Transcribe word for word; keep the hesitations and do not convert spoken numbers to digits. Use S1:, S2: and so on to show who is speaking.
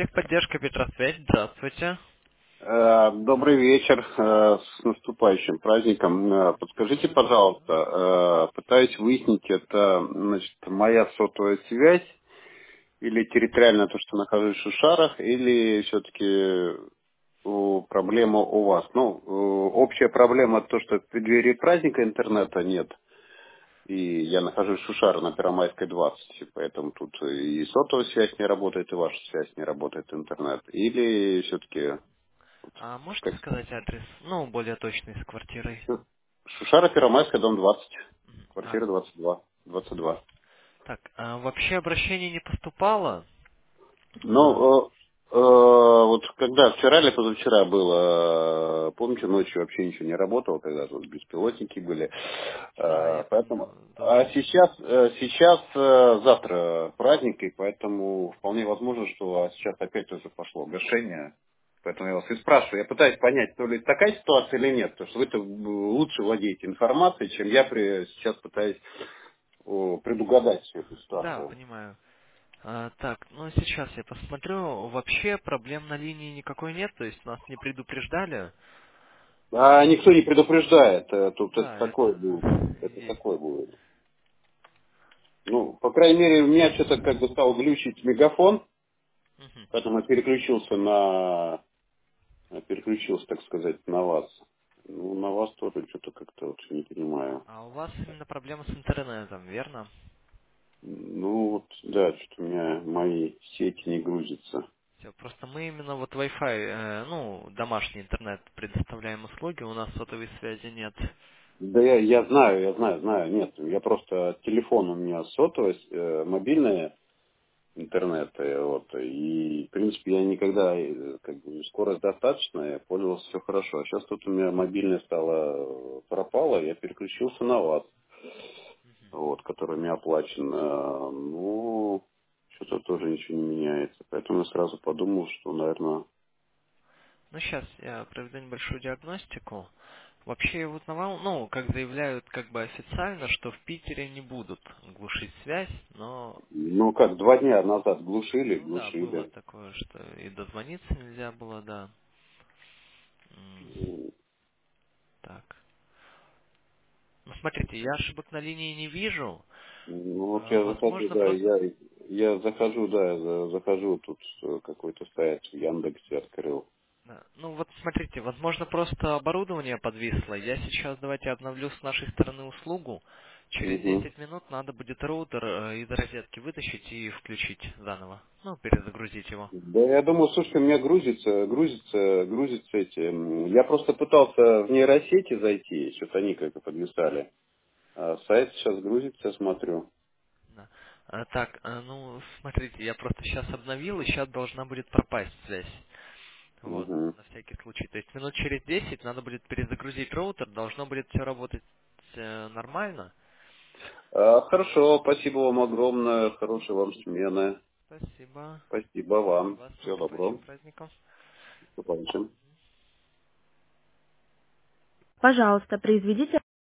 S1: Техподдержка Петросвязь, здравствуйте.
S2: Э, Добрый вечер, э, с наступающим праздником. Э, Подскажите,
S1: Благодарю взаимно.
S2: пожалуйста, э, пытаюсь выяснить, это, значит, моя сотовая связь или территориально то, что нахожусь в Шушарах, или все-таки проблема у вас? Ну, э, общая проблема то, что в преддверии праздника интернета нет, и я нахожусь в Шушарах на Первомайской двадцать, поэтому тут и сотовая связь не работает, и ваша связь не работает, интернет. Или все-таки
S1: А можете сказать адрес, ну, более точный, с квартирой?
S2: Шушара Первомайская, дом двадцать.
S1: Мгм. А,
S2: Квартира двадцать два. двадцать два.
S1: так, а вообще обращение не поступало? А,
S2: Ну, э, э, вот когда вчера или позавчера было, э, помните, ночью вообще ничего не работало, когда тут беспилотники были.
S1: да,
S2: Э,
S1: я
S2: Поэтому,
S1: помню,
S2: а
S1: тоже.
S2: сейчас, э, сейчас э, завтра праздник, и поэтому вполне возможно, что а сейчас опять тоже пошло гашение. Поэтому я вас и спрашиваю. Я пытаюсь понять, то ли такая ситуация или нет, потому что вы-то лучше владеете информацией, чем я при- сейчас пытаюсь о, предугадать всю эту
S1: Да,
S2: ситуацию.
S1: понимаю. А, так, ну сейчас я посмотрю. Вообще проблем на линии никакой нет, то есть нас не предупреждали.
S2: А никто не предупреждает. э, Тут это
S1: Да,
S2: такое
S1: это
S2: будет. Это
S1: есть.
S2: такое будет. Ну, по крайней мере, у меня что-то как бы стал глючить мегафон,
S1: Мгм.
S2: поэтому я переключился на переключился, так сказать, на вас. Ну, на вас тоже что-то как-то вот не понимаю.
S1: А у вас именно проблема с интернетом, верно?
S2: Ну вот, да, что-то у меня мои сети не грузятся.
S1: Всё, просто мы именно вот Wi-Fi, э, ну, домашний интернет предоставляем услуги, у нас сотовой связи нет.
S2: Да я, я знаю, я знаю, знаю, нет. Я просто телефон у меня сотовый, э, мобильный, интернет, э, вот, и, в принципе, я никогда, э, как бы, скорость достаточная, я пользовался все хорошо. А сейчас тут у меня мобильная стала, э, пропала, я переключился на вас, вот, который мне оплачен. Э, Ну, что-то тоже ничего не меняется. Поэтому я сразу подумал, что, наверное,
S1: Ну, сейчас я проведу небольшую диагностику. Вообще я узнавал, ну, как заявляют как бы официально, что в Питере не будут глушить связь, но,
S2: ну, как, два дня назад глушили,
S1: ну да, было
S2: глушили.
S1: такое, что и дозвониться нельзя было, да. М, Так. Ну, смотрите, я ошибок на линии не вижу.
S2: Ну, вот
S1: А,
S2: я захожу,
S1: Возможно,
S2: да,
S1: просто...
S2: я, я захожу, да, за- захожу, тут э, какой-то сайт в Яндексе открыл.
S1: Да. Ну вот смотрите, возможно просто оборудование подвисло. Я сейчас давайте обновлю с нашей стороны услугу. Через
S2: Мгм.
S1: десять минут надо будет роутер э, из розетки вытащить и включить заново. Ну, перезагрузить его.
S2: Да, я думаю, слушай, у меня грузится, грузится, грузится эти. м, Я просто пытался в нейросети зайти, что-то они как-то подвисали. А сайт сейчас грузится, смотрю.
S1: Да. А, так, а, ну, смотрите, я просто сейчас обновил, и сейчас должна будет пропасть связь. Вот,
S2: Мгм.
S1: на всякий случай. То есть минут через десять надо будет перезагрузить роутер, должно будет все работать э, нормально.
S2: А, хорошо, спасибо вам огромное, хорошей вам смены.
S1: Спасибо.
S2: Спасибо
S1: И
S2: вам.
S1: вас с
S2: Всего
S1: наступающим
S2: доброго.
S1: праздником.
S2: До побачення.
S1: Пожалуйста, произведите